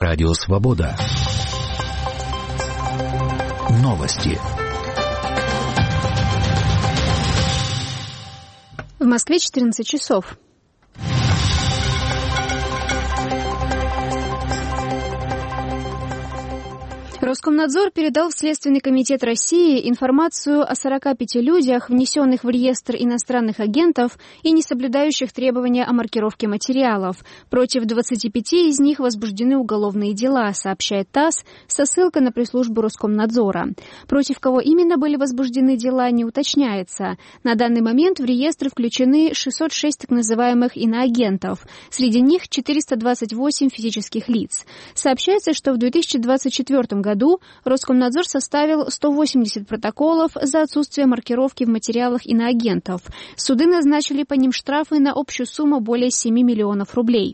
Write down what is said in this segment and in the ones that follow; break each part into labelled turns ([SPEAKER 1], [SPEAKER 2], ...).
[SPEAKER 1] Радио Свобода. Новости.
[SPEAKER 2] В Москве 14 часов. Роскомнадзор передал в Следственный комитет России информацию о 45 людях, внесенных в реестр иностранных агентов и не соблюдающих требования о маркировке материалов. Против 25 из них возбуждены уголовные дела, сообщает ТАСС со ссылкой на пресс-службу Роскомнадзора. Против кого именно были возбуждены дела, не уточняется. На данный момент в реестр включены 606 так называемых иноагентов. Среди них 428 физических лиц. Сообщается, что в 2024 году Роскомнадзор составил 180 протоколов за отсутствие маркировки в материалах иноагентов. Суды назначили по ним штрафы на общую сумму более 7 миллионов рублей.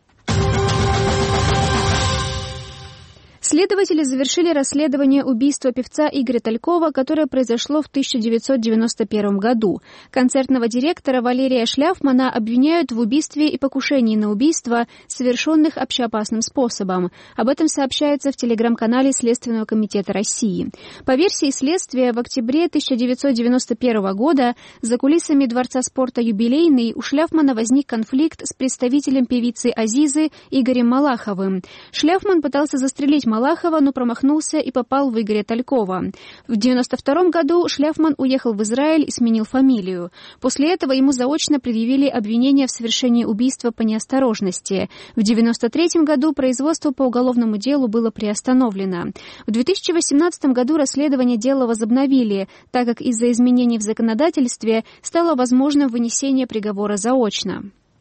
[SPEAKER 2] Следователи завершили расследование убийства певца Игоря Талькова, которое произошло в 1991 году. Концертного директора Валерия Шляфмана обвиняют в убийстве и покушении на убийство, совершенных общеопасным способом. Об этом сообщается в телеграм-канале Следственного комитета России. По версии следствия, в октябре 1991 года за кулисами Дворца спорта «Юбилейный» у Шляфмана возник конфликт с представителем певицы Азизы Игорем Малаховым. Шляфман пытался застрелить Малахова, но промахнулся и попал в Игоря Талькова. В 1992 году Шляфман уехал в Израиль и сменил фамилию. После этого ему заочно предъявили обвинение в совершении убийства по неосторожности. В 1993 году производство по уголовному делу было приостановлено. В 2018 году расследование дела возобновили, так как из-за изменений в законодательстве стало возможным вынесение приговора заочно.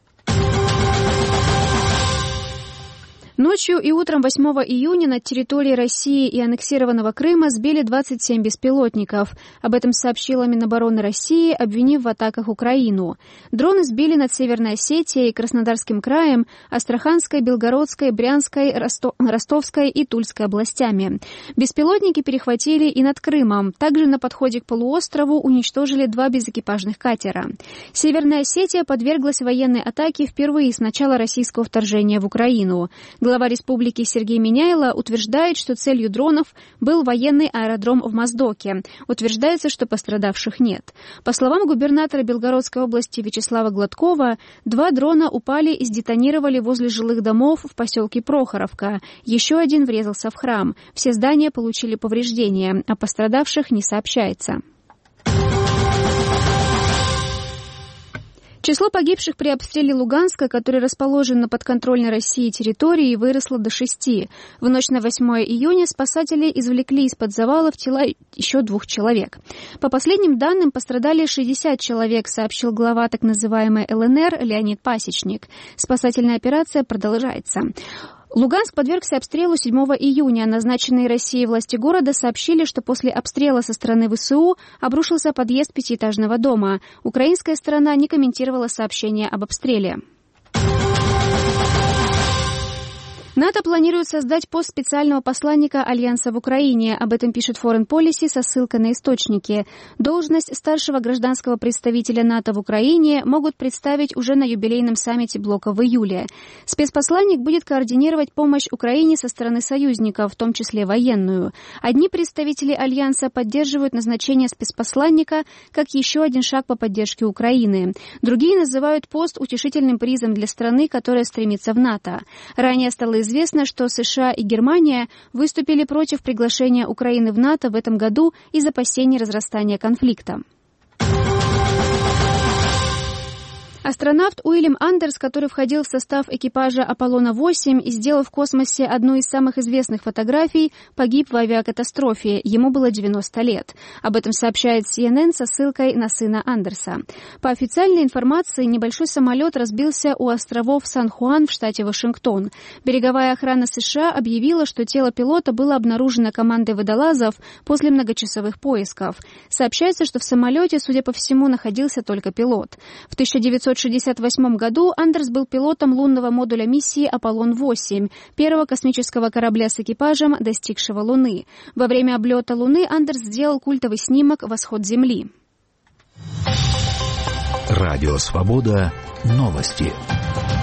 [SPEAKER 2] Ночью и утром 8 июня над территорией России и аннексированного Крыма сбили 27 беспилотников. Об этом сообщила Минобороны России, обвинив в атаках Украину. Дроны сбили над Северной Осетией, Краснодарским краем, Астраханской, Белгородской, Брянской, Ростовской и Тульской областями. Беспилотники перехватили и над Крымом. Также на подходе к полуострову уничтожили 2 безэкипажных катера. Северная Осетия подверглась военной атаке впервые с начала российского вторжения в Украину. Глава республики Сергей Миняйло утверждает, что целью дронов был военный аэродром в Моздоке. Утверждается, что пострадавших нет. По словам губернатора Белгородской области Вячеслава Гладкова, 2 дрона упали и сдетонировали возле жилых домов в поселке Прохоровка. Еще один врезался в храм. Все здания получили повреждения, о пострадавших не сообщается. Число погибших при обстреле Луганска, который расположен на подконтрольной России территории, выросло до 6. В ночь на 8 июня спасатели извлекли из-под завалов тела еще 2 человек. По последним данным, пострадали 60 человек, сообщил глава так называемой ЛНР Леонид Пасечник. Спасательная операция продолжается. Луганск подвергся обстрелу 7 июня. Назначенные Россией власти города сообщили, что после обстрела со стороны ВСУ обрушился подъезд 5-этажного дома. Украинская сторона не комментировала сообщение об обстреле. НАТО планирует создать пост специального посланника Альянса в Украине. Об этом пишет Foreign Policy со ссылкой на источники. Должность старшего гражданского представителя НАТО в Украине могут представить уже на юбилейном саммите блока в июле. Спецпосланник будет координировать помощь Украине со стороны союзников, в том числе военную. Одни представители Альянса поддерживают назначение спецпосланника как еще один шаг по поддержке Украины. Другие называют пост утешительным призом для страны, которая стремится в НАТО. Ранее стало известно, что США и Германия выступили против приглашения Украины в НАТО в этом году из опасений разрастания конфликта. Астронавт Уильям Андерс, который входил в состав экипажа Аполлона-8 и сделал в космосе одну из самых известных фотографий, погиб в авиакатастрофе. Ему было 90 лет. Об этом сообщает CNN со ссылкой на сына Андерса. По официальной информации, небольшой самолет разбился у островов Сан-Хуан в штате Вашингтон. Береговая охрана США объявила, что тело пилота было обнаружено командой водолазов после многочасовых поисков. Сообщается, что в самолете, судя по всему, находился только пилот. В 1968 году Андерс был пилотом лунного модуля миссии «Аполлон-8», первого космического корабля с экипажем, достигшего Луны. Во время облета Луны Андерс сделал культовый снимок «Восход Земли».
[SPEAKER 1] Радио «Свобода». Новости.